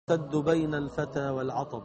تد بين الفتى والعطب.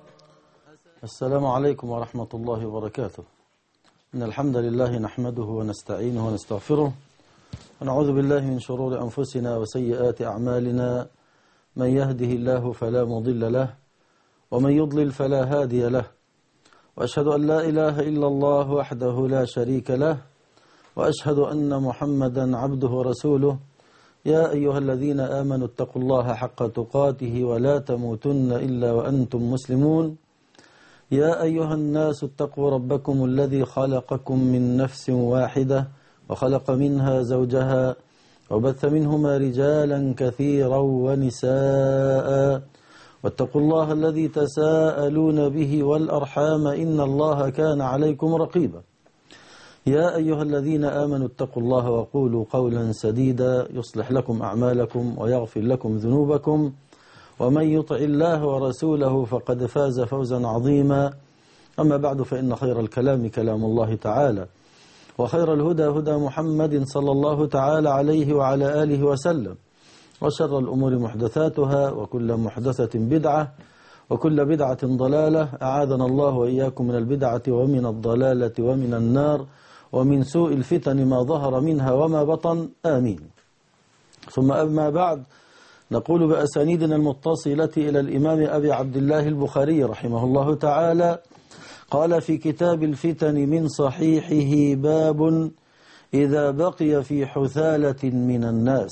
السلام عليكم ورحمة الله وبركاته. إن الحمد لله نحمده ونستعينه ونستغفره ونعوذ بالله من شرور أنفسنا وسيئات أعمالنا. من يهده الله فلا مضل له ومن يضلل فلا هادي له، وأشهد أن لا إله إلا الله وحده لا شريك له، وأشهد أن محمدا عبده ورسوله. يا أيها الذين آمنوا اتقوا الله حق تقاته ولا تموتن إلا وأنتم مسلمون. يا أيها الناس اتقوا ربكم الذي خلقكم من نفس واحدة وخلق منها زوجها وبث منهما رجالا كثيرا ونساء، واتقوا الله الذي تساءلون به والأرحام إن الله كان عليكم رقيبا. يا أيها الذين آمنوا اتقوا الله وقولوا قولا سديدا يصلح لكم أعمالكم ويغفر لكم ذنوبكم، ومن يطع الله ورسوله فقد فاز فوزا عظيما. أما بعد، فإن خير الكلام كلام الله تعالى، وخير الهدى هدى محمد صلى الله تعالى عليه وعلى آله وسلم، وشر الأمور محدثاتها، وكل محدثة بدعة، وكل بدعة ضلالة. أعاذنا الله وإياكم من البدعة ومن الضلالة ومن النار ومن سوء الفتن ما ظهر منها وما بطن، آمين. ثم أما بعد، نقول بأسانيدنا المتصلة إلى الإمام أبي عبد الله البخاري رحمه الله تعالى، قال في كتاب الفتن من صحيحه: باب إذا بقي في حثالة من الناس.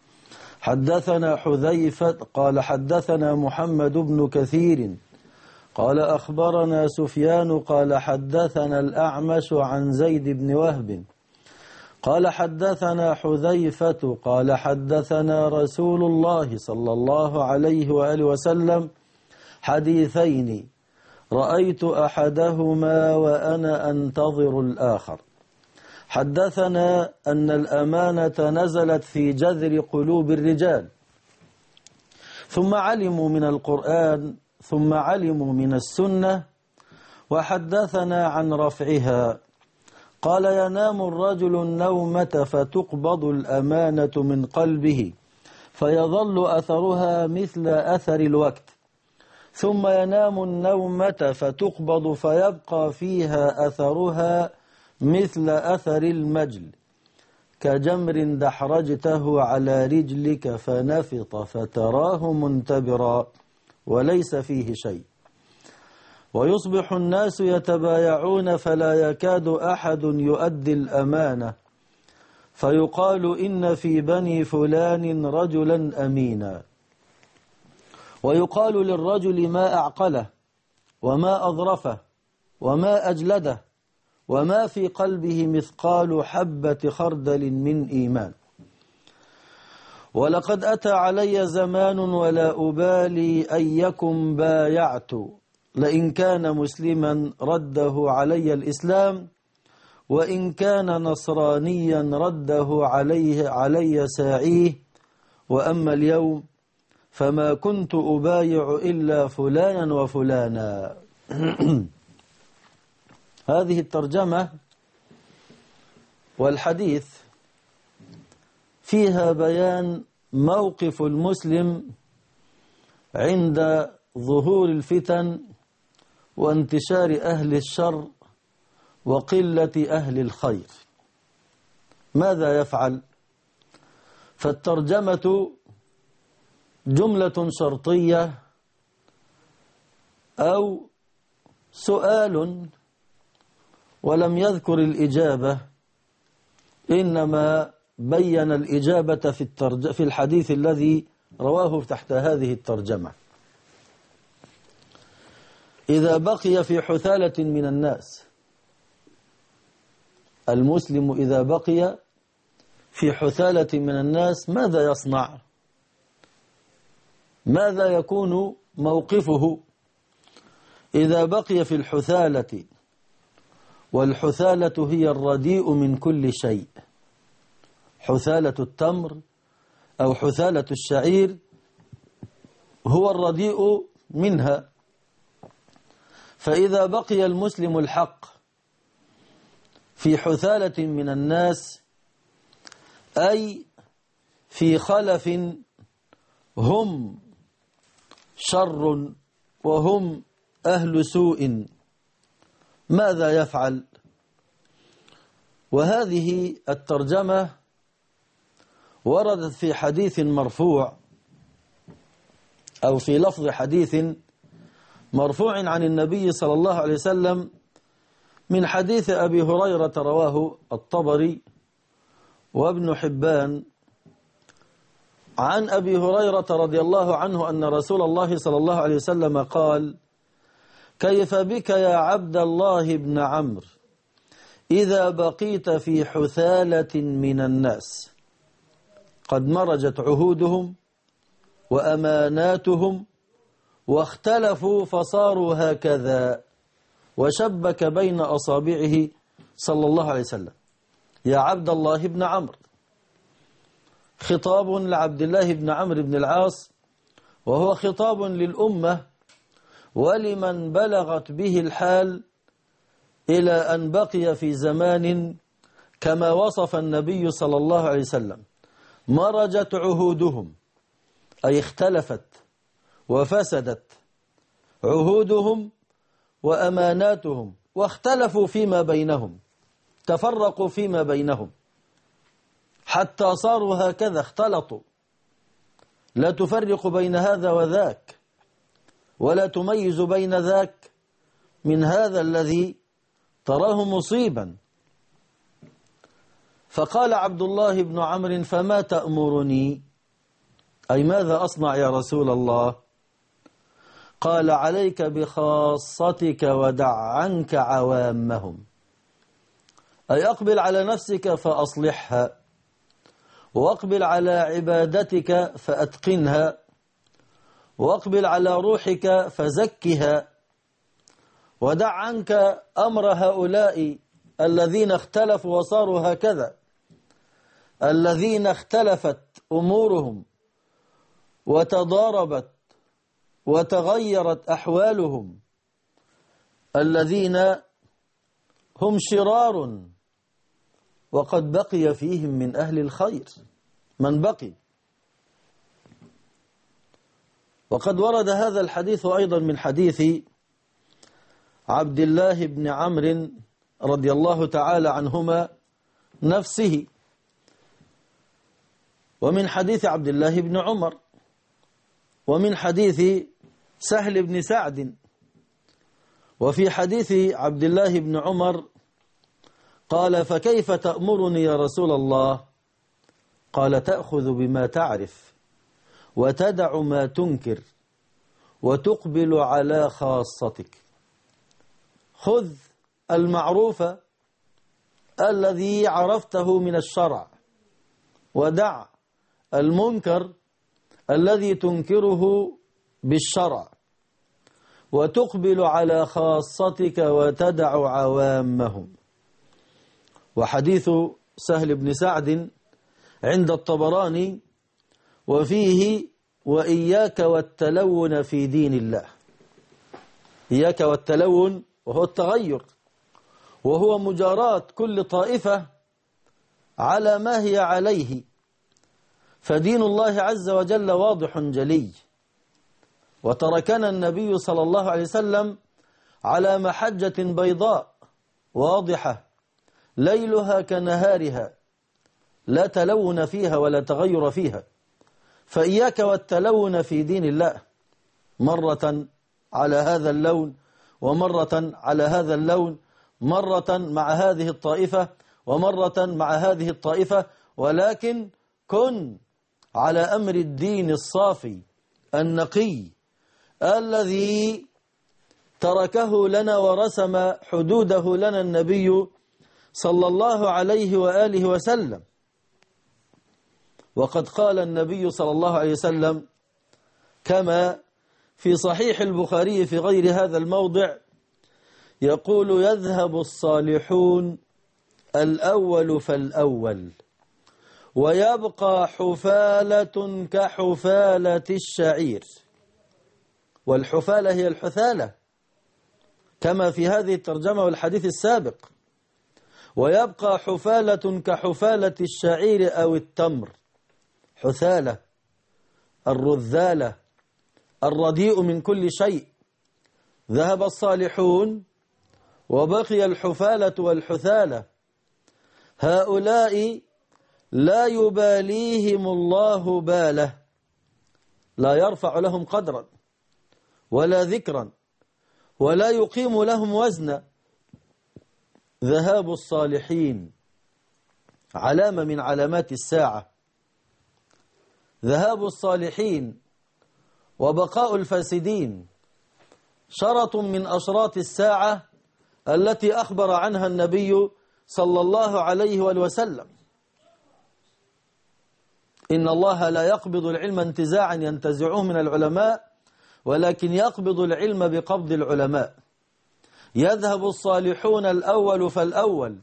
حدثنا حذيفة قال حدثنا محمد بن كثير قال أخبرنا سفيان قال حدثنا الأعمش عن زيد بن وهب قال حدثنا حذيفة قال حدثنا رسول الله صلى الله عليه وآله وسلم حديثين رأيت أحدهما وأنا أنتظر الآخر. حدثنا أن الأمانة نزلت في جذر قلوب الرجال، ثم علموا من القرآن، ثم علموا من السنة، وحدثنا عن رفعها. قال: ينام الرجل النومة فتقبض الأمانة من قلبه فيظل أثرها مثل أثر الوقت، ثم ينام النومة فتقبض فيبقى فيها أثرها مثل أثر المجل، كجمر دحرجته على رجلك فنفط فتراه منتبرا وليس فيه شيء. ويصبح الناس يتبايعون فلا يكاد أحد يؤدي الأمانة، فيقال إن في بني فلان رجلا أمينا، ويقال للرجل ما أعقله وما أظرفه وما أجلده وما في قلبه مثقال حبة خردل من إيمان. ولقد أتى علي زمان ولا أبالي أيكم بايعت، لئن كان مسلما رده علي الإسلام، وإن كان نصرانيا رده علي ساعيه. وأما اليوم فما كنت أبايع إلا فلانا وفلانا. هذه الترجمة والحديث فيها بيان موقف المسلم عند ظهور الفتن وانتشار أهل الشر وقلة أهل الخير. ماذا يفعل؟ فالترجمة جملة شرطية أو سؤال، ولم يذكر الإجابة، إنما بين الإجابة في الحديث الذي رواه تحت هذه الترجمة. إذا بقي في حثالة من الناس، المسلم إذا بقي في حثالة من الناس ماذا يصنع؟ ماذا يكون موقفه إذا بقي في الحثالة؟ والحثالة هي الرديء من كل شيء، حثالة التمر أو حثالة الشعير هو الرديء منها. فإذا بقي المسلم الحق في حثالة من الناس، أي في خلف هم شر وهم أهل سوء ماذا يفعل؟ وهذه الترجمة وردت في حديث مرفوع أو في لفظ حديث مرفوع عن النبي صلى الله عليه وسلم من حديث أبي هريرة رواه الطبري وابن حبان عن أبي هريرة رضي الله عنه أن رسول الله صلى الله عليه وسلم قال: كيف بك يا عبد الله بن عمرو إذا بقيت في حثالة من الناس قد مرجت عهودهم وأماناتهم واختلفوا فصاروا هكذا، وشبك بين أصابعه صلى الله عليه وسلم. يا عبد الله بن عمرو، خطاب لعبد الله بن عمرو بن العاص، وهو خطاب للأمة ولمن بلغت به الحال إلى أن بقي في زمان كما وصف النبي صلى الله عليه وسلم: مرجت عهودهم، أي اختلفت وفسدت عهودهم وأماناتهم، واختلفوا فيما بينهم، تفرقوا فيما بينهم حتى صاروا هكذا، اختلطوا، لا تفرق بين هذا وذاك، ولا تميز بين ذاك من هذا الذي تراه مصيبا. فقال عبد الله بن عمرو: فما تأمرني؟ أي ماذا أصنع يا رسول الله؟ قال: عليك بخاصتك ودع عنك عوامهم، أي أقبل على نفسك فأصلحها، وأقبل على عبادتك فأتقنها، وأقبل على روحك فزكها، ودع عنك أمر هؤلاء الذين اختلفوا وصاروا هكذا، الذين اختلفت أمورهم وتضاربت وتغيرت أحوالهم، الذين هم شرار وقد بقي فيهم من أهل الخير من بقي. وقد ورد هذا الحديث أيضا من حديث عبد الله بن عمرو رضي الله تعالى عنهما نفسه، ومن حديث عبد الله بن عمر، ومن حديث سهل بن سعد. وفي حديث عبد الله بن عمر قال: فكيف تأمرني يا رسول الله؟ قال: تأخذ بما تعرف وتدع ما تنكر وتقبل على خاصتك. خذ المعروف الذي عرفته من الشرع، ودع المنكر الذي تنكره بالشرع، وتقبل على خاصتك وتدع عوامهم. وحديث سهل بن سعد عند الطبراني وفيه: وإياك والتلون في دين الله. إياك والتلون، وهو التغير، وهو مجاراة كل طائفة على ما هي عليه، فدين الله عز وجل واضح جلي، وتركنا النبي صلى الله عليه وسلم على محجة بيضاء واضحة ليلها كنهارها، لا تلون فيها ولا تغير فيها. فإياك والتلون في دين الله، مرة على هذا اللون ومرة على هذا اللون، مرة مع هذه الطائفة ومرة مع هذه الطائفة، ولكن كن على أمر الدين الصافي النقي الذي تركه لنا ورسم حدوده لنا النبي صلى الله عليه وآله وسلم. وقد قال النبي صلى الله عليه وسلم كما في صحيح البخاري في غير هذا الموضع، يقول: يذهب الصالحون الأول فالأول، ويبقى حفالة كحفالة الشعير. والحفالة هي الحثالة كما في هذه الترجمة والحديث السابق، ويبقى حفالة كحفالة الشعير أو التمر، حثالة الرذالة الرديء من كل شيء. ذهب الصالحون وبقي الحفالة والحثالة، هؤلاء لا يباليهم الله باله، لا يرفع لهم قدرا ولا ذكرا ولا يقيم لهم وزنا. ذهاب الصالحين علامة من علامات الساعة، ذهاب الصالحين وبقاء الفاسدين شرط من أشراط الساعة التي أخبر عنها النبي صلى الله عليه وسلم. إن الله لا يقبض العلم انتزاعا ينتزعه من العلماء، ولكن يقبض العلم بقبض العلماء. يذهب الصالحون الأول فالأول،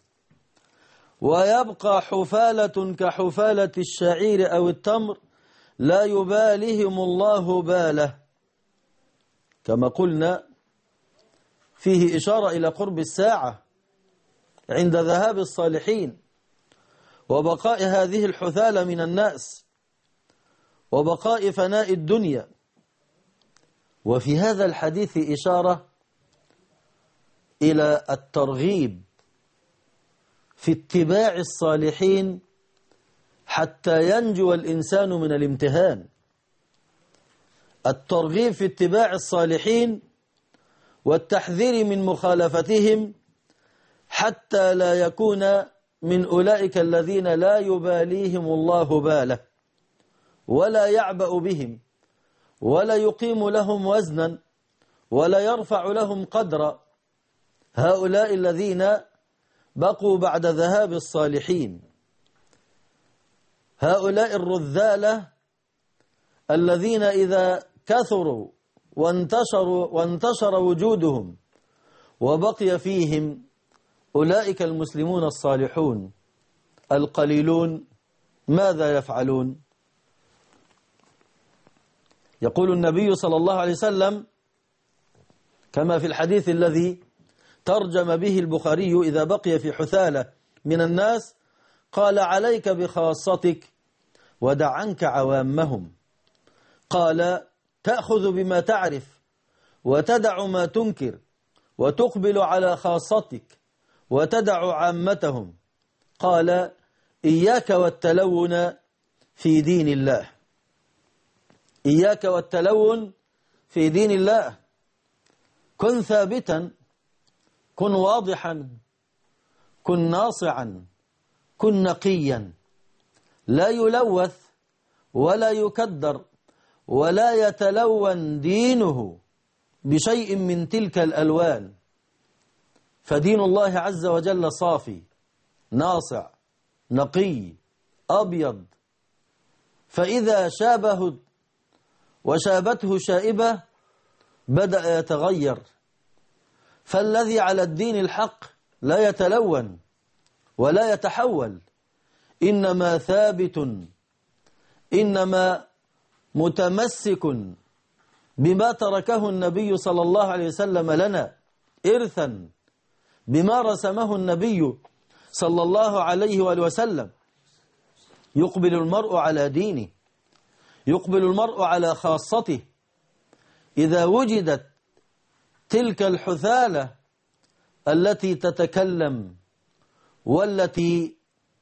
ويبقى حفالة كحفالة الشعير أو التمر لا يباليهم الله باله. كما قلنا فيه إشارة إلى قرب الساعة عند ذهاب الصالحين وبقاء هذه الحثالة من الناس وبقاء فناء الدنيا. وفي هذا الحديث إشارة إلى الترغيب في اتباع الصالحين حتى ينجو الإنسان من الامتهان. الترغيب في اتباع الصالحين والتحذير من مخالفتهم حتى لا يكون من أولئك الذين لا يباليهم الله باله ولا يعبأ بهم ولا يقيم لهم وزنا ولا يرفع لهم قدرا. هؤلاء الذين بقوا بعد ذهاب الصالحين، هؤلاء الرذالة الذين إذا كثروا وانتشر وجودهم وبقي فيهم أولئك المسلمون الصالحون القليلون، ماذا يفعلون؟ يقول النبي صلى الله عليه وسلم كما في الحديث الذي ترجم به البخاري: إذا بقي في حثالة من الناس قال: عليك بخاصتك ودع عنك عوامهم. قال: تأخذ بما تعرف وتدع ما تنكر وتقبل على خاصتك وتدع عامتهم. قال: إياك والتلون في دين الله، إياك والتلون في دين الله. كن ثابتا، كن واضحا، كن ناصعا، كن نقيا، لا يلوث ولا يكدر ولا يتلون دينه بشيء من تلك الألوان. فدين الله عز وجل صافي ناصع نقي أبيض، فإذا شابه وشابته شائبة بدأ يتغير. فالذي على الدين الحق لا يتلون ولا يتحول، إنما ثابت، إنما متمسك بما تركه النبي صلى الله عليه وسلم لنا إرثا، بما رسمه النبي صلى الله عليه وآله وسلم. يقبل المرء على دينه، يقبل المرء على خاصته. إذا وجدت تلك الحثالة التي تتكلم والتي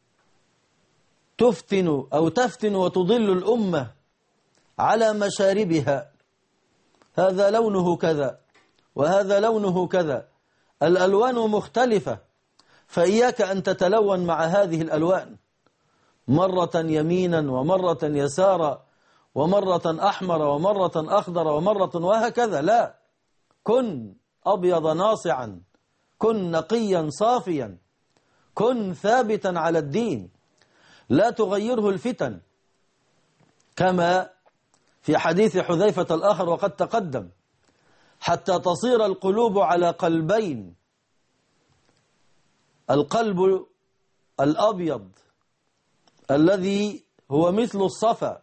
تفتن وتضل الأمة على مشاربها، هذا لونه كذا وهذا لونه كذا، الألوان مختلفة، فإياك أن تتلون مع هذه الألوان، مرة يمينا ومرة يسارا ومرة أحمر ومرة أخضر ومرة وهكذا. لا، كن أبيض ناصعا، كن نقيا صافيا، كن ثابتا على الدين، لا تغيره الفتن. كما في حديث حذيفة الآخر وقد تقدم: حتى تصير القلوب على قلبين، القلب الأبيض الذي هو مثل الصفا،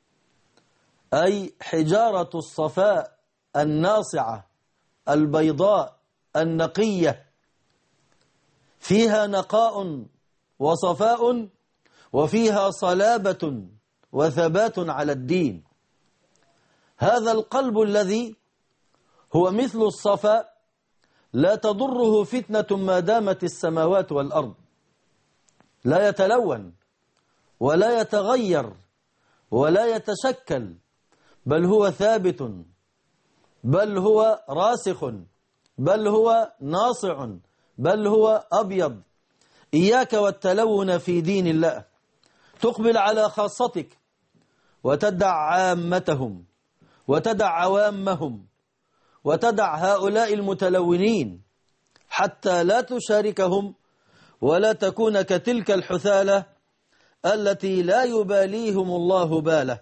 أي حجارة الصفاء الناصعة البيضاء النقية، فيها نقاء وصفاء وفيها صلابة وثبات على الدين. هذا القلب الذي هو مثل الصفا لا تضره فتنة ما دامت السماوات والأرض، لا يتلون ولا يتغير ولا يتشكل، بل هو ثابت، بل هو راسخ، بل هو ناصع، بل هو أبيض. إياك والتلون في دين الله، تقبل على خاصتك وتدع عامتهم وتدع عوامهم وتدع هؤلاء المتلونين حتى لا تشاركهم ولا تكون كتلك الحثالة التي لا يباليهم الله باله.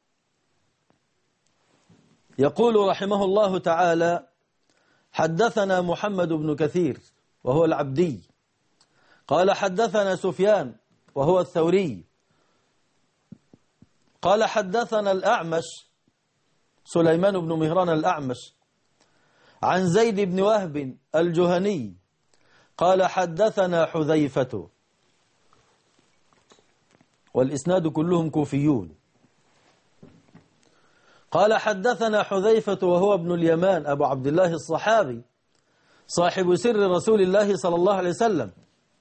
يقول رحمه الله تعالى: حدثنا محمد بن كثير وهو العبدي قال حدثنا سفيان وهو الثوري قال حدثنا الأعمش سليمان بن مهران الأعمش عن زيد بن وهب الجهني قال حدثنا حذيفة، والإسناد كلهم كوفيون. قال حدثنا حذيفة وهو ابن اليمان أبو عبد الله الصحابي صاحب سر رسول الله صلى الله عليه وسلم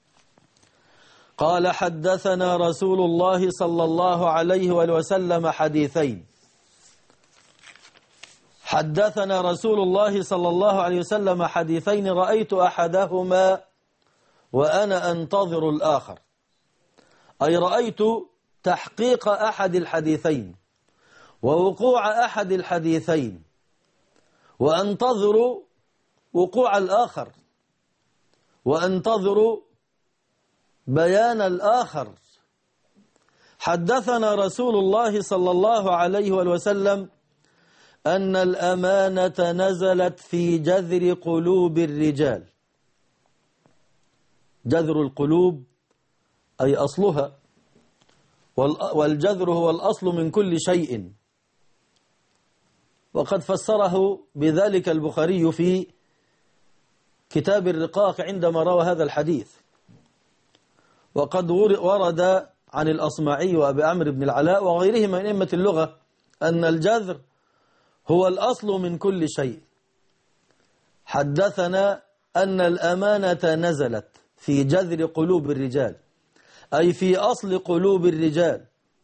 قال حدثنا رسول الله صلى الله عليه وسلم حديثين. حدثنا رسول الله صلى الله عليه وسلم حديثين رأيت أحدهما وأنا أنتظر الآخر، أي رأيت تحقيق أحد الحديثين ووقوع أحد الحديثين وأنتظر وقوع الآخر وأنتظر بيان الآخر. حدثنا رسول الله صلى الله عليه وسلم أن الأمانة نزلت في جذر قلوب الرجال. جذر القلوب أي أصلها، والجذر هو الأصل من كل شيء، وقد فسره بذلك البخاري في كتاب الرقاق عندما روى هذا الحديث. وقد ورد عن الأصمعي وأبي عمرو بن العلاء وغيرهم من أئمة اللغة أن الجذر هو الأصل من كل شيء. حدثنا أن الأمانة نزلت في جذر قلوب الرجال، أي في أصل قلوب الرجال،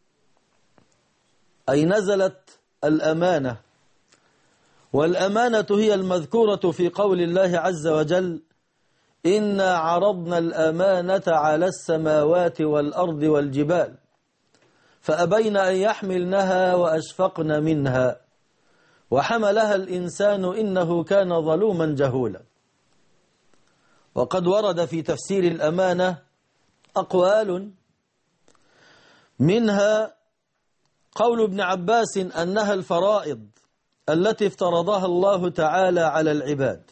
أي نزلت الأمانة. والأمانة هي المذكورة في قول الله عز وجل: إنا عرضنا الأمانة على السماوات والأرض والجبال فأبين أن يحملنها وأشفقن منها وحملها الإنسان إنه كان ظلوما جهولا. وقد ورد في تفسير الأمانة أقوال، منها قول ابن عباس أنها الفرائض التي افترضها الله تعالى على العباد.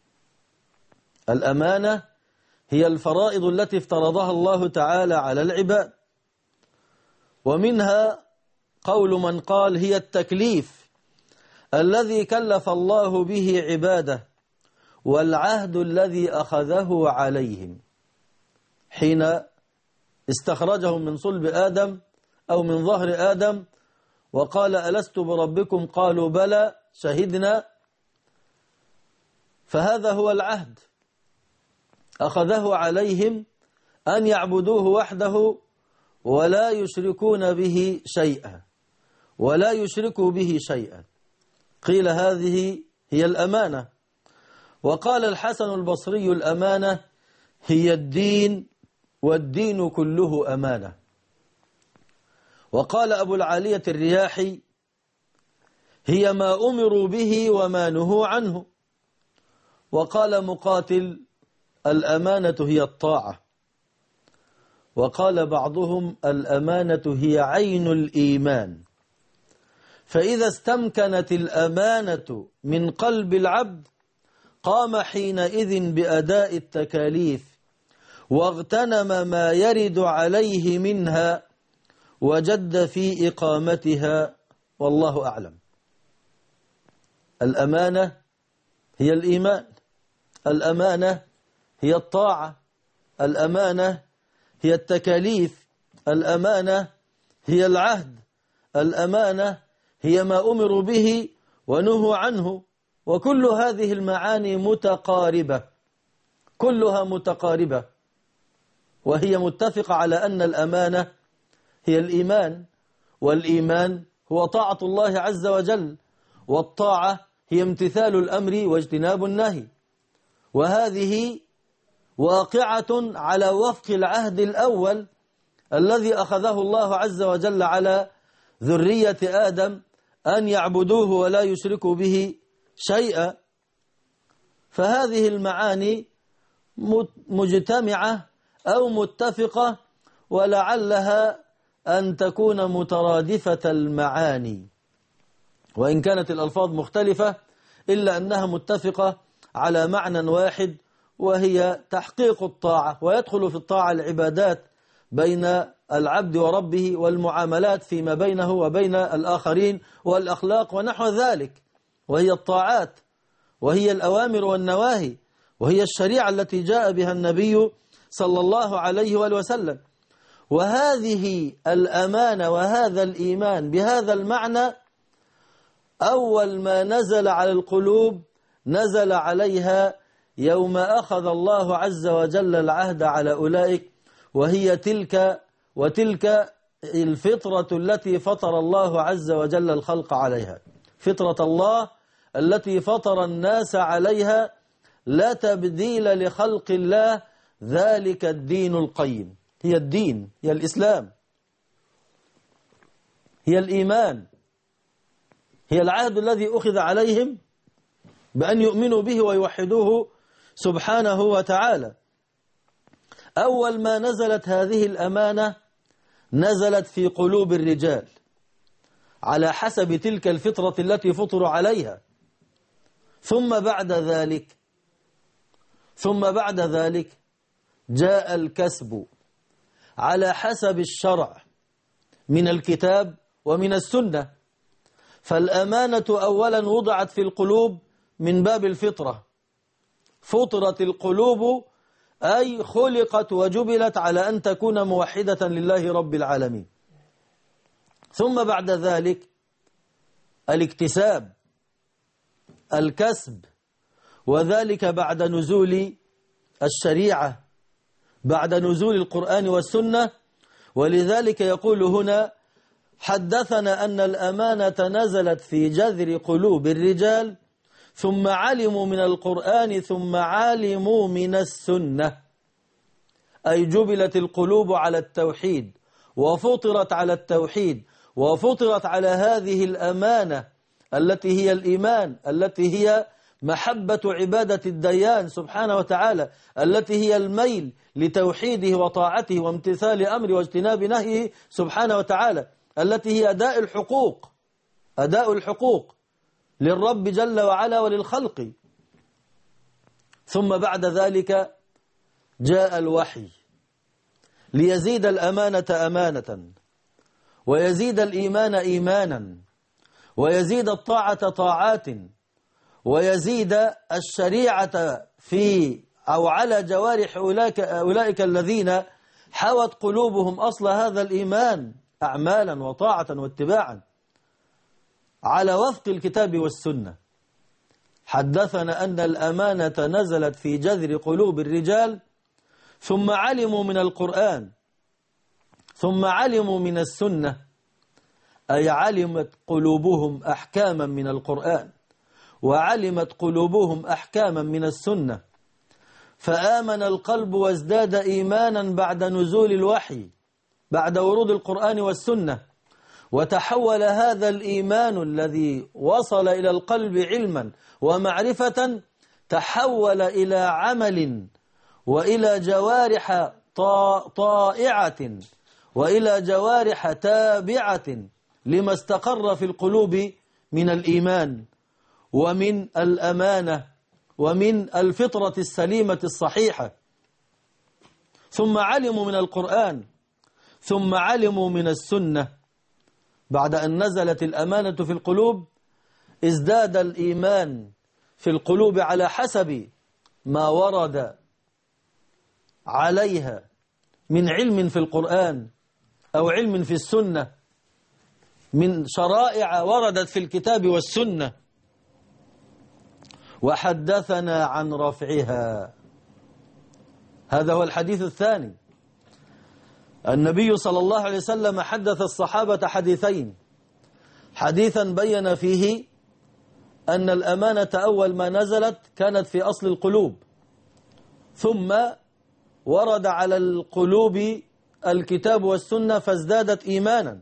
الأمانة هي الفرائض التي افترضها الله تعالى على العباد. ومنها قول من قال هي التكليف الذي كلف الله به عباده والعهد الذي أخذه عليهم حين استخرجهم من صلب آدم أو من ظهر آدم وقال: ألست بربكم؟ قالوا: بلى شهدنا. فهذا هو العهد، أخذه عليهم أن يعبدوه وحده ولا يشركون به شيئا، ولا يشركوا به شيئا. قيل هذه هي الأمانة. وقال الحسن البصري: الأمانة هي الدين، والدين كله أمانة. وقال أبو العالية الرياحي: هي ما أمروا به وما نهوا عنه. وقال مقاتل: الأمانة هي الطاعة. وقال بعضهم: الأمانة هي عين الإيمان، فإذا استمكنت الأمانة من قلب العبد قام حينئذ بأداء التكاليف واغتنم ما يرد عليه منها وجد في إقامتها، والله أعلم. الأمانة هي الإيمان، الأمانة هي الطاعة، الأمانة هي التكاليف، الأمانة هي العهد، الأمانة هي ما أمروا به ونهوا عنه، وكل هذه المعاني متقاربة، كلها متقاربة، وهي متفقة على أن الأمانة هي الإيمان، والإيمان هو طاعة الله عز وجل، والطاعة هي امتثال الأمر واجتناب النهي، وهذه واقعة على وفق العهد الأول الذي أخذه الله عز وجل على ذرية آدم أن يعبدوه ولا يشركوا به شيئا. فهذه المعاني مجتمعة أو متفقة، ولعلها أن تكون مترادفة المعاني، وإن كانت الألفاظ مختلفة إلا أنها متفقة على معنى واحد، وهي تحقيق الطاعة. ويدخل في الطاعة العبادات بين العبد وربه، والمعاملات فيما بينه وبين الآخرين، والأخلاق ونحو ذلك، وهي الطاعات، وهي الأوامر والنواهي، وهي الشريعة التي جاء بها النبي صلى الله عليه وآله وسلم. وهذه الأمانة وهذا الإيمان بهذا المعنى أول ما نزل على القلوب نزل عليها يوم أخذ الله عز وجل العهد على أولئك، وهي تلك الفطرة التي فطر الله عز وجل الخلق عليها، فطرة الله التي فطر الناس عليها، لا تبديل لخلق الله، ذلك الدين القيم. هي الدين، هي الإسلام، هي الإيمان، هي العهد الذي أخذ عليهم بأن يؤمنوا به ويوحدوه سبحانه وتعالى. أول ما نزلت هذه الأمانة نزلت في قلوب الرجال على حسب تلك الفطرة التي فطروا عليها، ثم بعد ذلك جاء الكسب على حسب الشرع من الكتاب ومن السنة. فالأمانة أولا وضعت في القلوب من باب الفطرة، فطرت القلوب أي خلقت وجبلت على أن تكون موحدة لله رب العالمين. ثم بعد ذلك الاكتساب، الكسب، وذلك بعد نزول الشريعة، بعد نزول القرآن والسنة. ولذلك يقول هنا: حدثنا أن الأمانة نزلت في جذر قلوب الرجال، ثم علموا من القرآن، ثم علموا من السنة، أي جبلت القلوب على التوحيد، وفطرت على التوحيد، وفطرت على هذه الأمانة التي هي الإيمان، التي هي محبة عبادة الديان سبحانه وتعالى، التي هي الميل لتوحيده وطاعته وامتثال أمره واجتناب نهيه سبحانه وتعالى، التي هي أداء الحقوق للرب جل وعلا وللخلق. ثم بعد ذلك جاء الوحي ليزيد الأمانة أمانة، ويزيد الإيمان إيمانا، ويزيد الطاعة طاعات، ويزيد الشريعة في أو على جوارح أولئك الذين حوت قلوبهم أصل هذا الإيمان أعمالا وطاعة واتباعا على وفق الكتاب والسنة. حدثنا أن الأمانة نزلت في جذر قلوب الرجال، ثم علموا من القرآن، ثم علموا من السنة، أي علمت قلوبهم أحكاما من القرآن، وعلمت قلوبهم أحكاما من السنة، فآمن القلب وازداد إيمانا بعد نزول الوحي، بعد ورود القرآن والسنة. وتحول هذا الإيمان الذي وصل إلى القلب علما ومعرفة، تحول إلى عمل، وإلى جوارح طائعة، وإلى جوارح تابعة لما استقر في القلوب من الإيمان ومن الأمانة ومن الفطرة السليمة الصحيحة. ثم علموا من القرآن، ثم علموا من السنة. بعد أن نزلت الأمانة في القلوب ازداد الإيمان في القلوب على حسب ما ورد عليها من علم في القرآن أو علم في السنة، من شرائع وردت في الكتاب والسنة وحدثنا عن رفعها. هذا هو الحديث الثاني. النبي صلى الله عليه وسلم حدث الصحابة حديثين: حديثا بين فيه أن الأمانة أول ما نزلت كانت في أصل القلوب، ثم ورد على القلوب الكتاب والسنة فازدادت إيمانا.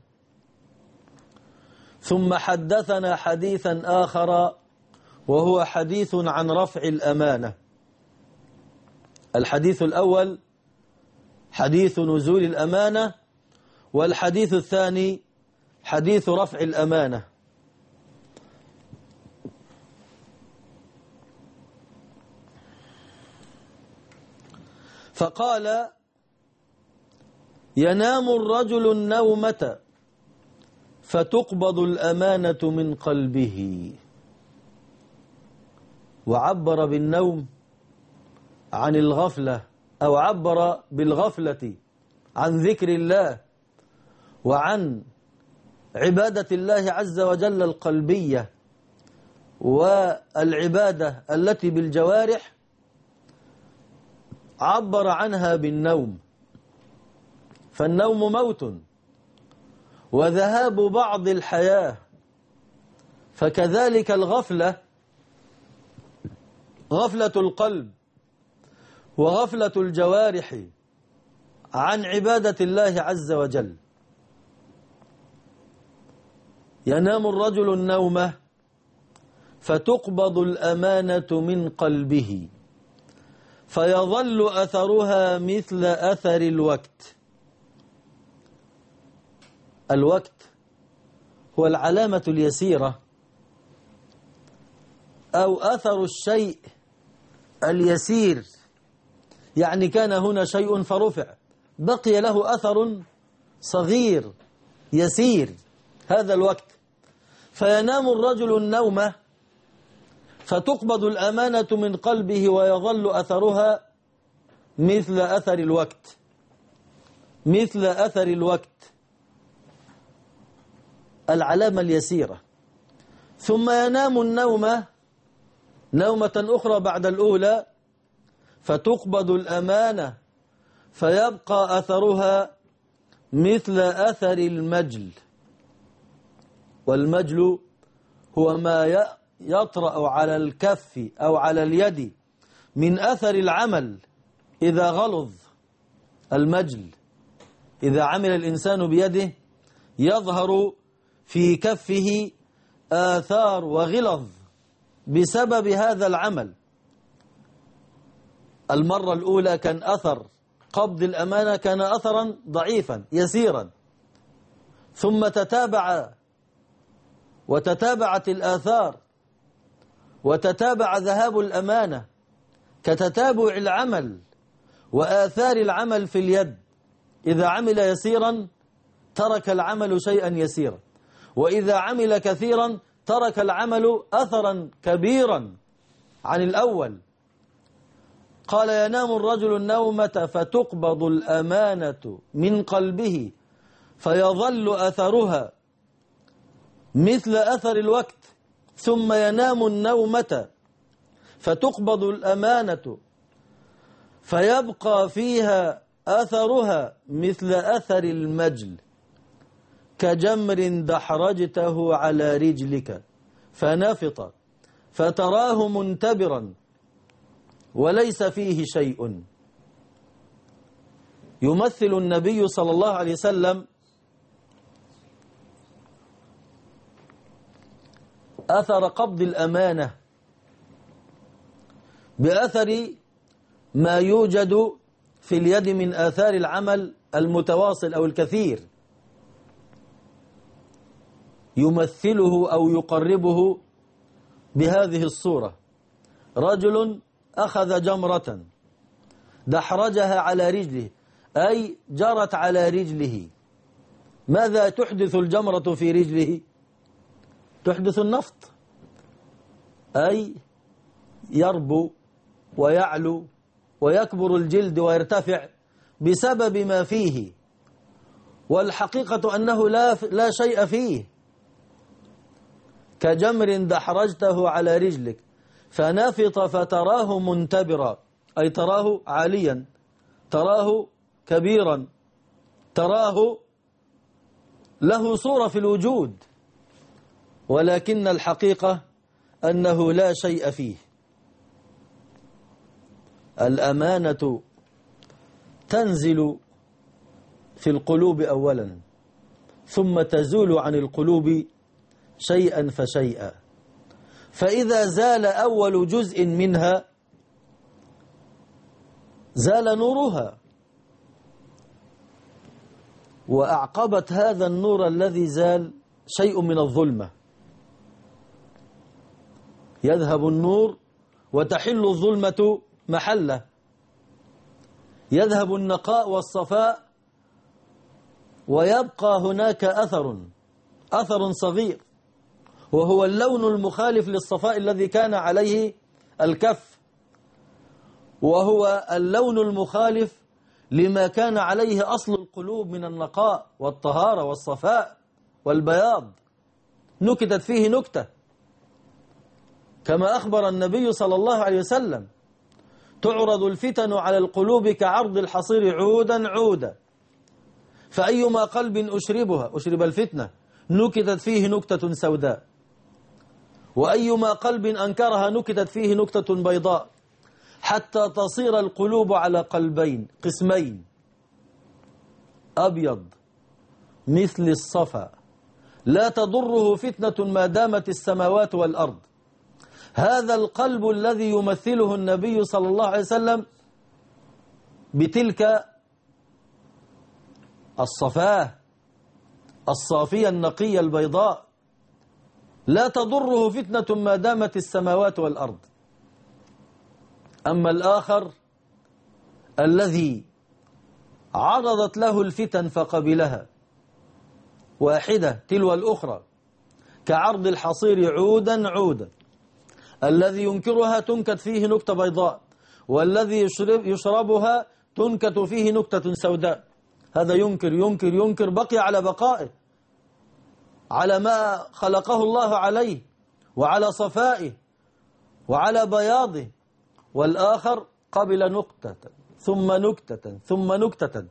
ثم حدثنا حديثا آخر وهو حديث عن رفع الأمانة. الحديث الأول حديث نزول الأمانة، والحديث الثاني حديث رفع الأمانة. فقال: ينام الرجل النومة فتقبض الأمانة من قلبه. وعبر بالنوم عن الغفلة، أو عبر بالغفلة عن ذكر الله وعن عبادة الله عز وجل القلبية والعبادة التي بالجوارح، عبر عنها بالنوم. فالنوم موت وذهاب بعض الحياة، فكذلك الغفلة، غفلة القلب وغفلة الجوارح عن عبادة الله عز وجل. ينام الرجل النومة فتقبض الأمانة من قلبه فيظل أثرها مثل أثر الوقت. الوقت هو العلامة اليسيرة أو أثر الشيء اليسير، يعني كان هنا شيء فرفع بقي له أثر صغير يسير، هذا الوقت. فينام الرجل النومة فتقبض الأمانة من قلبه ويظل أثرها مثل أثر الوقت، مثل أثر الوقت، العلامة اليسيرة. ثم ينام النومة نومة أخرى بعد الأولى فتقبض الأمانة فيبقى أثرها مثل أثر المجل. والمجل هو ما يطرأ على الكف أو على اليد من أثر العمل إذا غلظ. المجل إذا عمل الإنسان بيده يظهر في كفه آثار وغلظ بسبب هذا العمل. المرة الأولى كان أثر قبض الأمانة كان أثرا ضعيفا يسيرا، ثم وتتابعت الآثار وتتابع ذهاب الأمانة كتتابع العمل وآثار العمل في اليد. إذا عمل يسيرا ترك العمل شيئا يسيرا، وإذا عمل كثيرا ترك العمل أثرا كبيرا عن الأول. قال: ينام الرجل النومة فتقبض الأمانة من قلبه فيظل أثرها مثل أثر الوقت، ثم ينام النومة فتقبض الأمانة فيبقى فيها أثرها مثل أثر المجل، كجمر دحرجته على رجلك فنفط فتراه منتبرا وليس فيه شيء. يمثل النبي صلى الله عليه وسلم أثر قبض الأمانة بأثر ما يوجد في اليد من آثار العمل المتواصل أو الكثير. يمثله أو يقربه بهذه الصورة: رجل أخذ جمرة دحرجها على رجله، أي جرت على رجله. ماذا تحدث الجمرة في رجله؟ تحدث النفط، أي يربو ويعلو ويكبر الجلد ويرتفع بسبب ما فيه، والحقيقة أنه لا شيء فيه. كجمر دحرجته على رجلك فنفط فتراه منتبرا، أي تراه عاليا، تراه كبيرا، تراه له صورة في الوجود، ولكن الحقيقة أنه لا شيء فيه. الأمانة تنزل في القلوب أولا، ثم تزول عن القلوب شيئا فشيئا، فإذا زال أول جزء منها زال نورها، وأعقبت هذا النور الذي زال شيء من الظلمة، يذهب النور وتحل الظلمة محله، يذهب النقاء والصفاء ويبقى هناك أثر صغير، وهو اللون المخالف للصفاء الذي كان عليه الكف، وهو اللون المخالف لما كان عليه أصل القلوب من النقاء والطهارة والصفاء والبياض. نكتت فيه نكتة، كما أخبر النبي صلى الله عليه وسلم: تعرض الفتن على القلوب كعرض الحصير عودا عودا، فأيما قلب أشرب الفتنة نكتت فيه نكتة سوداء، وأيما قلب أنكرها نكتت فيه نكتة بيضاء، حتى تصير القلوب على قلبين قسمين: أبيض مثل الصفا لا تضره فتنة ما دامت السماوات والأرض. هذا القلب الذي يمثله النبي صلى الله عليه وسلم بتلك الصفاه الصافية النقية البيضاء، لا تضره فتنة ما دامت السماوات والأرض. أما الآخر الذي عرضت له الفتن فقبلها واحدة تلو الأخرى كعرض الحصير عودا عودا، الذي ينكرها تنكت فيه نكتة بيضاء، والذي يشربها تنكت فيه نكتة سوداء. هذا ينكر ينكر ينكر، بقي على بقائه، على ما خلقه الله عليه، وعلى صفائه، وعلى بياضه، والآخر قبل نكتة ثم نكتة ثم نكتة.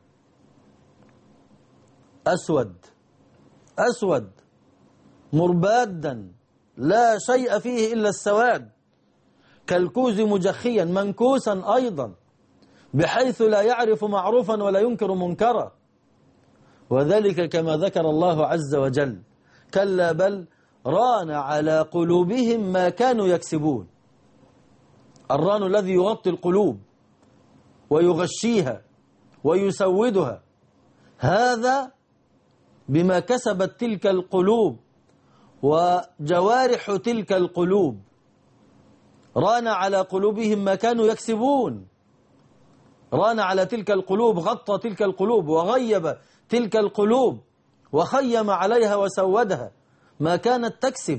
أسود مربادا لا شيء فيه إلا السواد، كالكوز مجخيا منكوسا أيضا، بحيث لا يعرف معروفا ولا ينكر منكرا. وذلك كما ذكر الله عز وجل: كلا بل ران على قلوبهم ما كانوا يكسبون. الران الذي يغطي القلوب ويغشيها ويسودها، هذا بما كسبت تلك القلوب وجوارح تلك القلوب. ران على قلوبهم ما كانوا يكسبون، ران على تلك القلوب، غطى تلك القلوب وغيب تلك القلوب وخيم عليها وسودها ما كانت تكسب.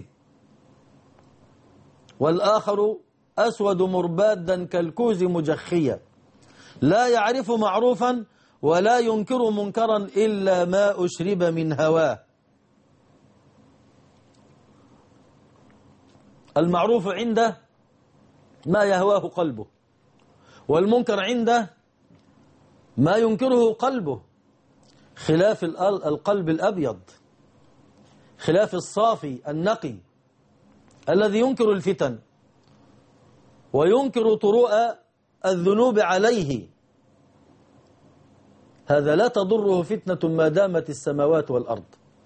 والآخر أسود مربادا كالكوز مجخيا، لا يعرف معروفا ولا ينكر منكرا إلا ما أشرب من هواه. المعروف عنده ما يهواه قلبه، والمنكر عنده ما ينكره قلبه، خلاف القلب الأبيض، خلاف الصافي النقي الذي ينكر الفتن وينكر طروء الذنوب عليه. هذا لا تضره فتنة ما دامت السماوات والأرض،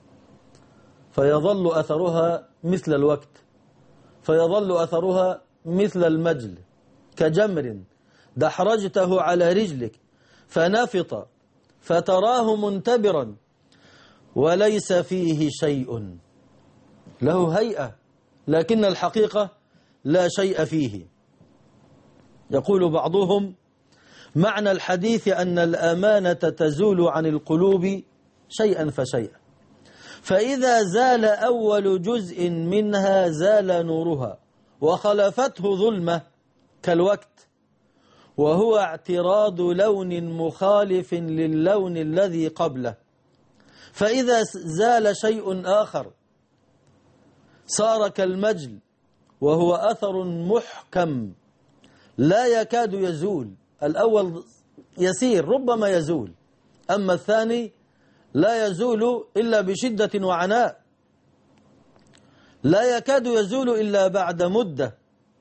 فيظل أثرها مثل الوقت، فيظل أثرها مثل المجل، كجمر دحرجته على رجلك فنفط فتراه منتبرا وليس فيه شيء. له هيئة لكن الحقيقة لا شيء فيه. يقول بعضهم: معنى الحديث أن الأمانة تزول عن القلوب شيئا فشيئا، فإذا زال أول جزء منها زال نورها وخلفته ظلمة كالوقت، وهو اعتراض لون مخالف للون الذي قبله. فإذا زال شيء آخر صار كالمجل وهو أثر محكم لا يكاد يزول. الأول يسير ربما يزول، أما الثاني لا يزول إلا بشدة وعناء، لا يكاد يزول إلا بعد مدة.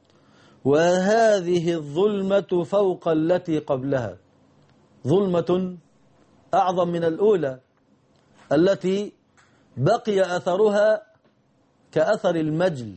وهذه الظلمة فوق التي قبلها، ظلمة أعظم من الأولى التي بقي أثرها كأثر المجل.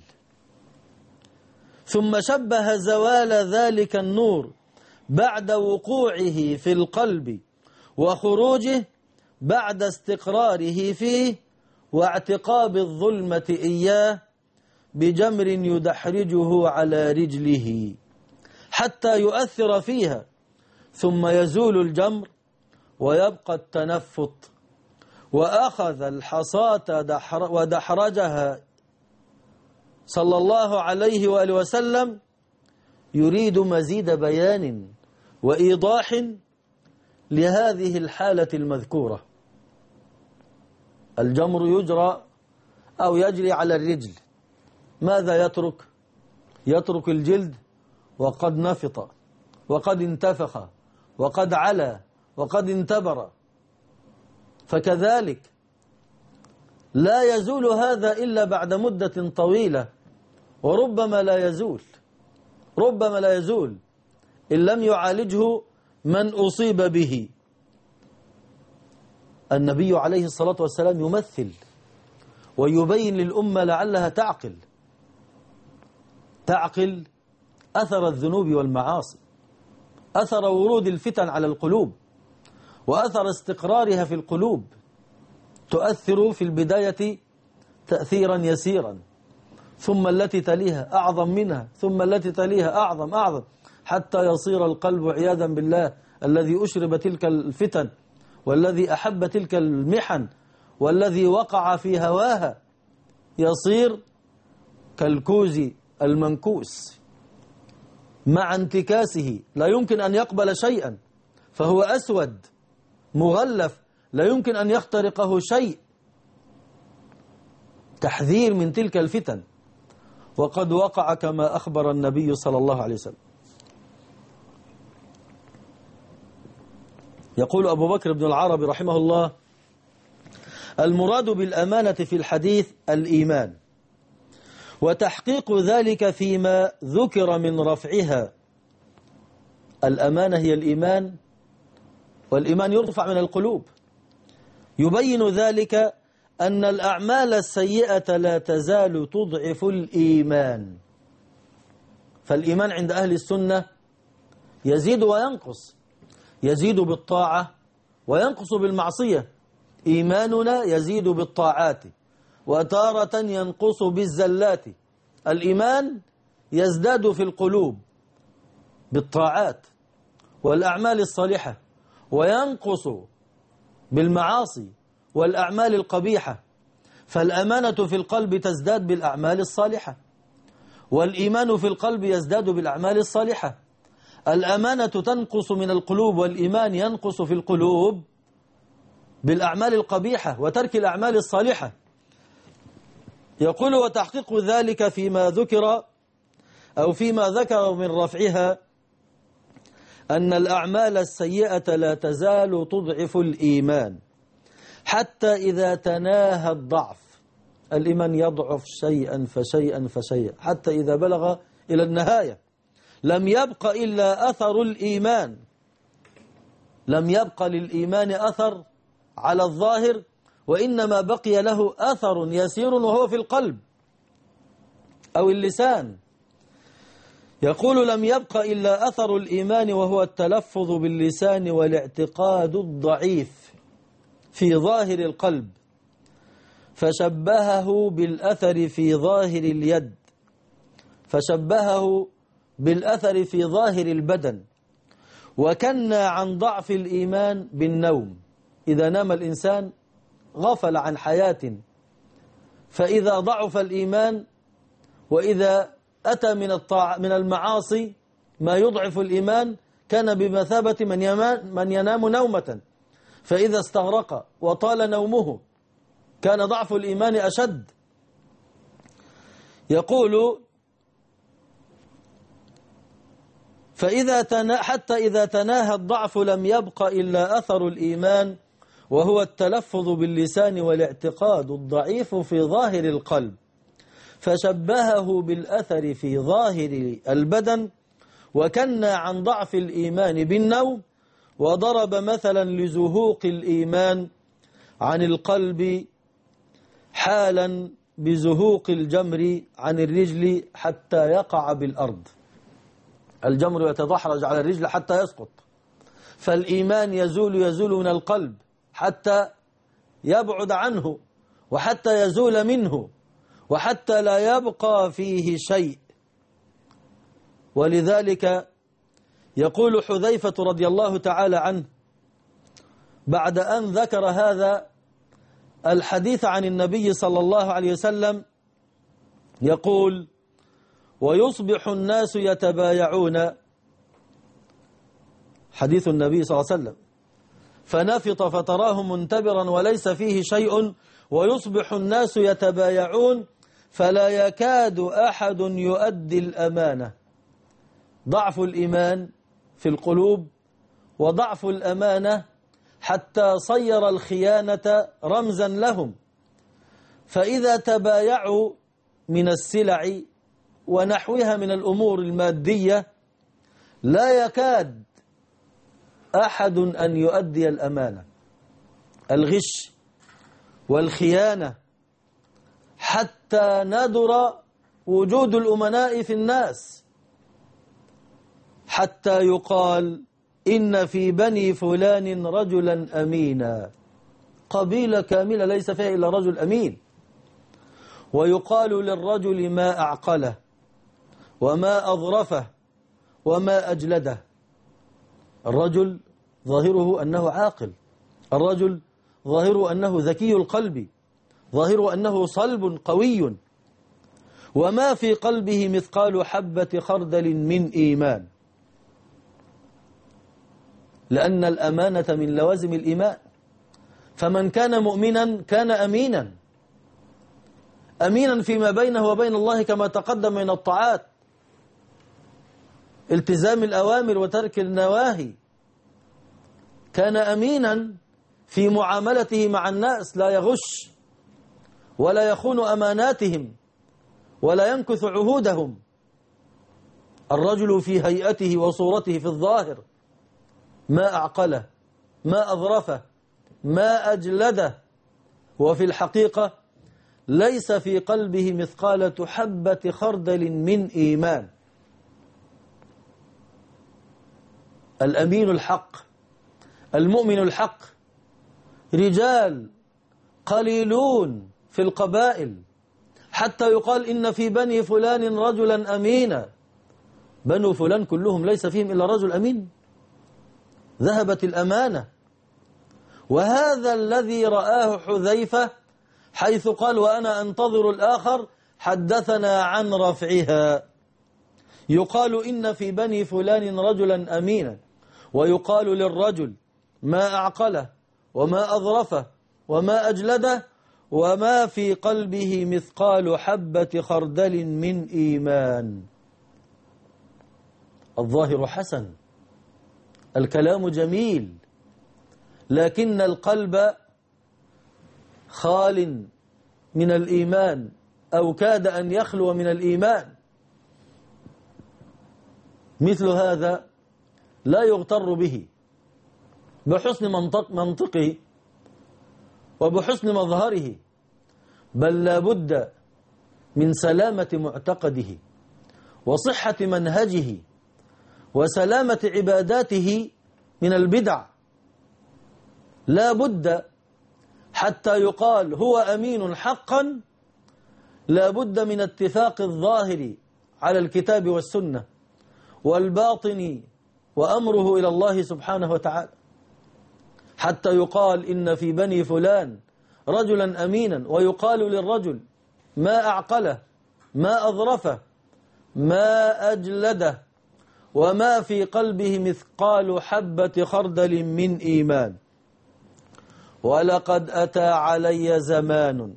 ثم شبه زوال ذلك النور بعد وقوعه في القلب وخروجه بعد استقراره فيه واعتقاب الظلمة إياه بجمر يدحرجه على رجله حتى يؤثر فيها، ثم يزول الجمر ويبقى التنفط. وأخذ الحصاة ودحرجها صلى الله عليه وآله وسلم يريد مزيد بيان وإيضاح لهذه الحالة المذكورة. الجمر يجرى أو يجري على الرجل، ماذا يترك؟ يترك الجلد وقد نفط وقد انتفخ وقد علا وقد انتبر. فكذلك لا يزول هذا إلا بعد مدة طويلة، وربما لا يزول، ربما لا يزول إن لم يعالجه من أصيب به. النبي عليه الصلاة والسلام يمثل ويبين للأمة لعلها تعقل أثر الذنوب والمعاصي، أثر ورود الفتن على القلوب، وأثر استقرارها في القلوب. تؤثر في البداية تأثيرا يسيرا، ثم التي تليها أعظم منها، ثم التي تليها أعظم، حتى يصير القلب عياذا بالله الذي أشرب تلك الفتن والذي أحب تلك المحن والذي وقع في هواها يصير كالكوز المنكوس مع انتكاسه، لا يمكن أن يقبل شيئا، فهو أسود مغلف لا يمكن أن يخترقه شيء. تحذير من تلك الفتن، وقد وقع كما أخبر النبي صلى الله عليه وسلم. يقول أبو بكر بن العربي رحمه الله: المراد بالأمانة في الحديث الإيمان، وتحقيق ذلك فيما ذكر من رفعها. الأمانة هي الإيمان، والإيمان يرفع من القلوب. يبين ذلك أن الأعمال السيئة لا تزال تضعف الإيمان. فالإيمان عند أهل السنة يزيد وينقص، يزيد بالطاعة وينقص بالمعصية. إيماننا يزيد بالطاعات وتارة ينقص بالزلات. الإيمان يزداد في القلوب بالطاعات والأعمال الصالحة، وينقص بالمعاصي والأعمال القبيحة. فالأمانة في القلب تزداد بالأعمال الصالحة، والإيمان في القلب يزداد بالأعمال الصالحة. الأمانة تنقص من القلوب، والإيمان ينقص في القلوب بالأعمال القبيحة وترك الأعمال الصالحة. يقول: وتحقيق ذلك فيما ذكر أو فيما ذكر من رفعها أن الأعمال السيئة لا تزال تضعف الإيمان حتى إذا تناهى الضعف. الإيمان يضعف شيئا فشيئا فشيئا حتى إذا بلغ إلى النهاية لم يبق إلا أثر الإيمان، لم يبق للإيمان أثر على الظاهر، وإنما بقي له أثر يسير وهو في القلب أو اللسان. يقول: لم يبق إلا أثر الإيمان وهو التلفظ باللسان والاعتقاد الضعيف في ظاهر القلب، فشبهه بالأثر في ظاهر اليد، فشبهه بالأثر في ظاهر البدن، وكنى عن ضعف الإيمان بالنوم. إذا نام الإنسان غفل عن حياة، فإذا ضعف الإيمان وإذا أتى من المعاصي ما يضعف الإيمان كان بمثابة من ينام نومة، فإذا استغرق وطال نومه كان ضعف الإيمان أشد. يقول: حتى إذا تناهى الضعف لم يبق إلا أثر الإيمان، وهو التلفظ باللسان والاعتقاد الضعيف في ظاهر القلب، فشبهه بالأثر في ظاهر البدن، وكنى عن ضعف الإيمان بالنوم، وضرب مثلا لزهوق الإيمان عن القلب حالا بزهوق الجمر عن الرجل حتى يقع بالأرض. الجمر يتدحرج على الرجل حتى يسقط، فالإيمان يزول من القلب حتى يبعد عنه، وحتى يزول منه، وحتى لا يبقى فيه شيء. ولذلك يقول حذيفة رضي الله تعالى عنه بعد أن ذكر هذا الحديث عن النبي صلى الله عليه وسلم، يقول: ويصبح الناس يتبايعون، حديث النبي صلى الله عليه وسلم، فنفط فتراه منتبرا وليس فيه شيء، ويصبح الناس يتبايعون فلا يكاد أحد يؤدي الأمانة. ضعف الإيمان في القلوب وضعف الأمانة حتى صير الخيانة رمزا لهم، فإذا تبايعوا من السلع ونحوها من الأمور المادية لا يكاد أحد أن يؤدي الأمانة. الغش والخيانة حتى ندر وجود الأمناء في الناس، حتى يقال إن في بني فلان رجلا أمينا، قبيلة كاملة ليس فيها إلا رجل أمين، ويقال للرجل ما أعقله وما أظرفه وما أجلده. الرجل ظاهره أنه عاقل، الرجل ظاهره أنه ذكي القلب، ظاهره أنه صلب قوي، وما في قلبه مثقال حبة خردل من إيمان، لأن الأمانة من لوازم الإيمان. فمن كان مؤمنا كان أمينا، أمينا فيما بينه وبين الله كما تقدم من الطاعات، التزام الأوامر وترك النواهي. كان أمينا في معاملته مع الناس، لا يغش ولا يخون أماناتهم ولا ينكث عهودهم. الرجل في هيئته وصورته في الظاهر ما أعقله ما أظرفه ما أجلده، وفي الحقيقة ليس في قلبه مثقالة حبة خردل من إيمان. الأمين الحق المؤمن الحق رجال قليلون في القبائل، حتى يقال إن في بني فلان رجلا أمينا. بنو فلان كلهم ليس فيهم إلا رجل أمين، ذهبت الأمانة. وهذا الذي رآه حذيفة حيث قال: وأنا أنتظر الآخر، حدثنا عن رفعها. يقال إن في بني فلان رجلا أمينا، ويقال للرجل ما أعقله وما أظرفه وما أجلده، وما في قلبه مثقال حبة خردل من إيمان. الظاهر حسن، الكلام جميل، لكن القلب خال من الإيمان أو كاد أن يخلو من الإيمان. مثل هذا لا يغتر به بحسن منطقه وبحسن مظهره، بل لا بد من سلامة معتقده وصحة منهجه وسلامة عباداته من البدع. لا بد حتى يقال هو أمين حقا، لا بد من اتفاق الظاهر على الكتاب والسنة والباطن وأمره إلى الله سبحانه وتعالى، حتى يقال إن في بني فلان رجلا أمينا، ويقال للرجل ما أعقله ما أظرفه ما أجلده، وما في قلبه مثقال حبة خردل من إيمان. ولقد أتى علي زمان،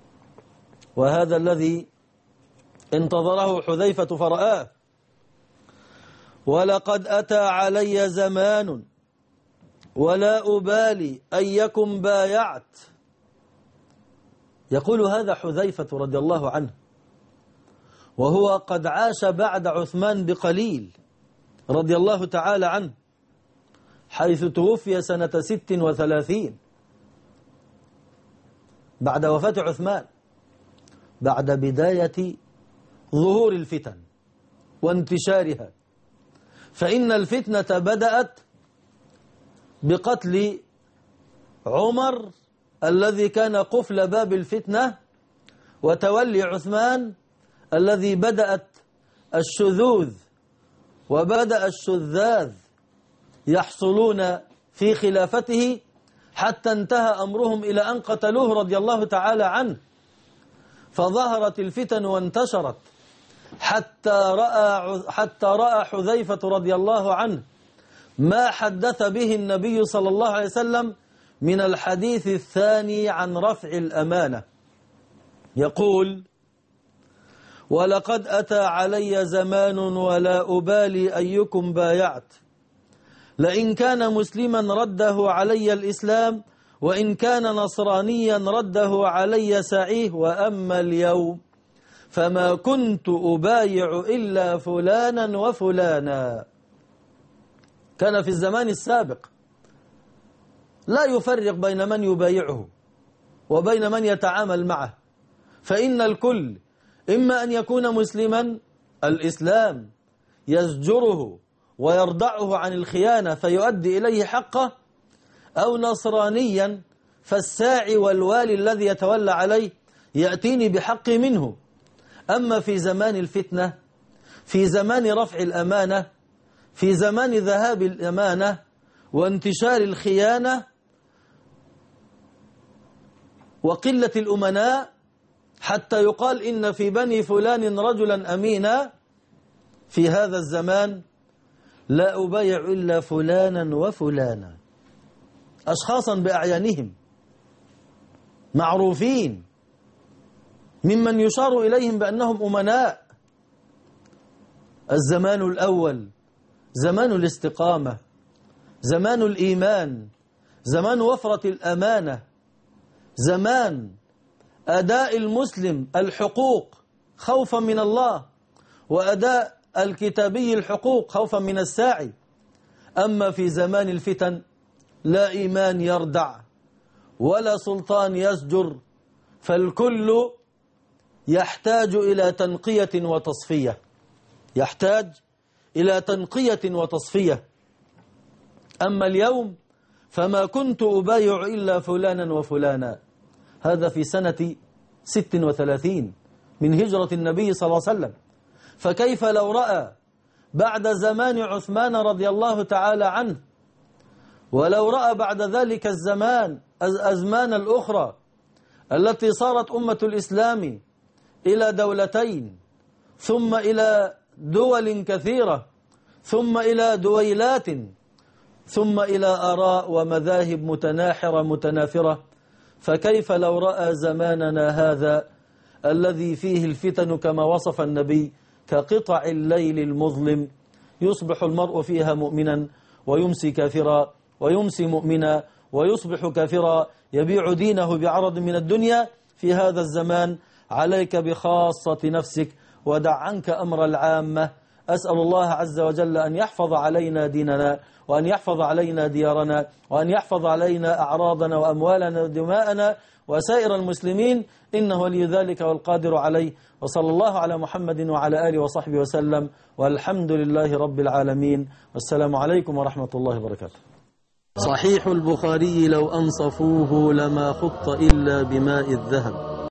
وهذا الذي انتظره حذيفة فرآه، ولقد أتى علي زمان ولا أبالي أيكم بايعت. يقول هذا حذيفة رضي الله عنه وهو قد عاش بعد عثمان بقليل رضي الله تعالى عنه، حيث توفي سنة 36 بعد وفاة عثمان، بعد بداية ظهور الفتن وانتشارها. فإن الفتنة بدأت بقتل عمر الذي كان قفل باب الفتنة، وتولي عثمان الذي بدأت الشذوذ وبدأ الشذاذ يحصلون في خلافته، حتى انتهى أمرهم إلى أن قتلوه رضي الله تعالى عنه. فظهرت الفتن وانتشرت حتى رأى حذيفة رضي الله عنه ما حدث به النبي صلى الله عليه وسلم من الحديث الثاني عن رفع الأمانة. يقول: ولقد أتى علي زمان ولا أبالي أيكم بايعت، لئن كان مسلما رده علي الإسلام، وإن كان نصرانيا رده علي سعيه، وأما اليوم فما كنت أبايع إلا فلانا وفلانا. كان في الزمان السابق لا يفرق بين من يبايعه وبين من يتعامل معه، فإن الكل إما أن يكون مسلما الإسلام يزجره ويردعه عن الخيانة فيؤدي إليه حقه، أو نصرانيا فالساعي والوالي الذي يتولى عليه يأتيني بحق منه. أما في زمان الفتنة، في زمان رفع الأمانة، في زمان ذهاب الأمانة وانتشار الخيانة وقلة الأمناء، حتى يقال إن في بني فلان رجلا أمينا، في هذا الزمان لا أبايع إلا فلانا وفلانا، أشخاصا بأعيانهم معروفين ممن يشار إليهم بأنهم أمناء. الزمان الأول زمان الاستقامة، زمان الإيمان، زمان وفرة الأمانة، زمان أداء المسلم الحقوق خوفا من الله، وأداء الكتابي الحقوق خوفا من الساعي. أما في زمان الفتن لا إيمان يردع ولا سلطان يزجر، فالكل يحتاج إلى تنقية وتصفية، يحتاج إلى تنقية وتصفية. أما اليوم فما كنت أبايع إلا فلانا وفلانا. هذا في سنة 36 من هجرة النبي صلى الله عليه وسلم. فكيف لو رأى بعد زمان عثمان رضي الله تعالى عنه، ولو رأى بعد ذلك الأزمان الأخرى التي صارت أمة الإسلام إلى دولتين، ثم إلى دول كثيرة، ثم إلى دويلات، ثم إلى آراء ومذاهب متناحرة متنافرة. فكيف لو رأى زماننا هذا الذي فيه الفتن كما وصف النبي كقطع الليل المظلم، يصبح المرء فيها مؤمنا ويمسي كافرا، ويمسي مؤمنا ويصبح كافرا، يبيع دينه بعرض من الدنيا. في هذا الزمان عليك بخاصة نفسك ودع عنك أمر العامة. أسأل الله عز وجل أن يحفظ علينا ديننا، وأن يحفظ علينا ديارنا، وأن يحفظ علينا أعراضنا وأموالنا ودماءنا وسائر المسلمين، إنه ولي ذلك والقادر عليه. وصلى الله على محمد وعلى آله وصحبه وسلم، والحمد لله رب العالمين، والسلام عليكم ورحمة الله وبركاته. صحيح البخاري لو أنصفوه لما خط إلا بماء الذهب.